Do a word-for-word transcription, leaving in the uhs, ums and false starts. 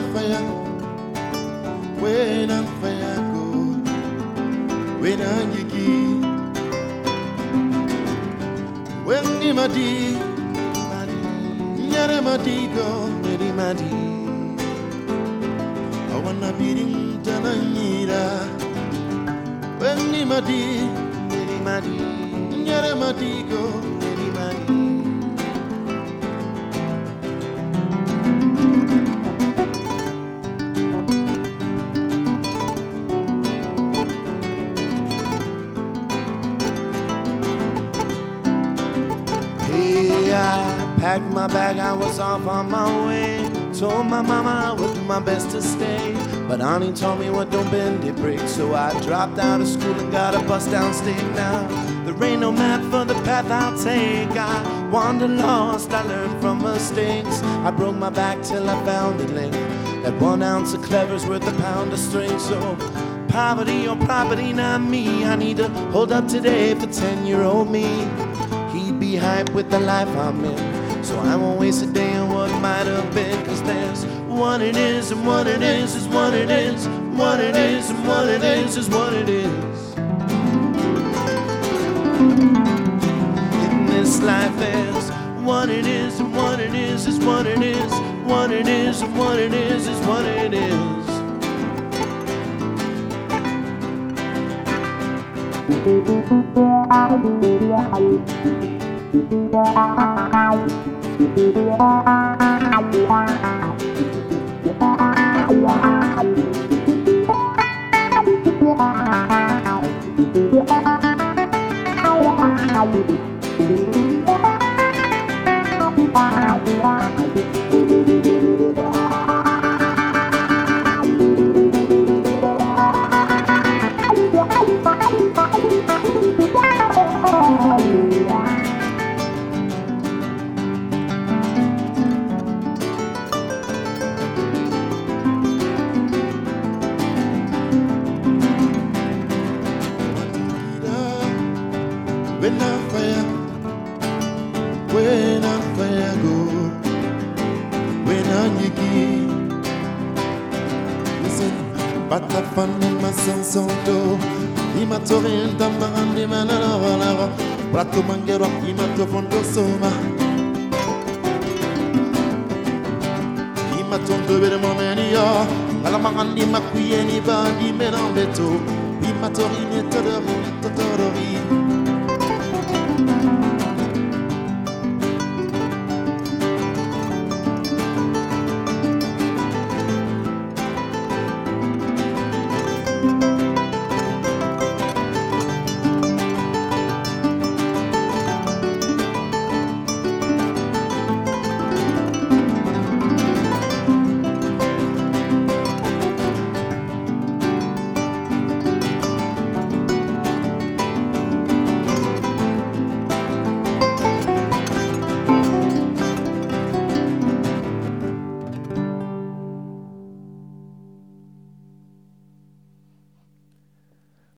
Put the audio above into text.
fire, when I'm fire go, when I'm yiki, when I'm madi, nyare madi go, nyare madi. I wanna be in Tananyira, when I'm madi, nyare madi, nyare madi go, nyare madi. I packed my bag, I was off on my way. Told my mama I would do my best to stay, but Auntie told me, well, don't bend it, break. So I dropped out of school and got a bus downstate now. There ain't no map for the path I'll take. I wandered lost, I learned from mistakes. I broke my back till I found a link. That one ounce of clever's worth a pound of string. So poverty or property, not me. I need to hold up today for ten-year-old me. He'd be hyped with the life I'm in, so I won't waste a day on what might have been. Cause there's what it is, and what it is is what it is. What it is and what it is is what it is. In this life there's what it is, and what it is is what it is. What it is and what it is is what it is. When I'm fire, when I'm fire go, when I'm yiki. Listen, but the fun in my sense of do. Imatorial tamang di manala, prato mangero imato fondo soma. Imatondo bere momenio, alamang di makuye ni ba di merambeto. Imatori ne todori, todori.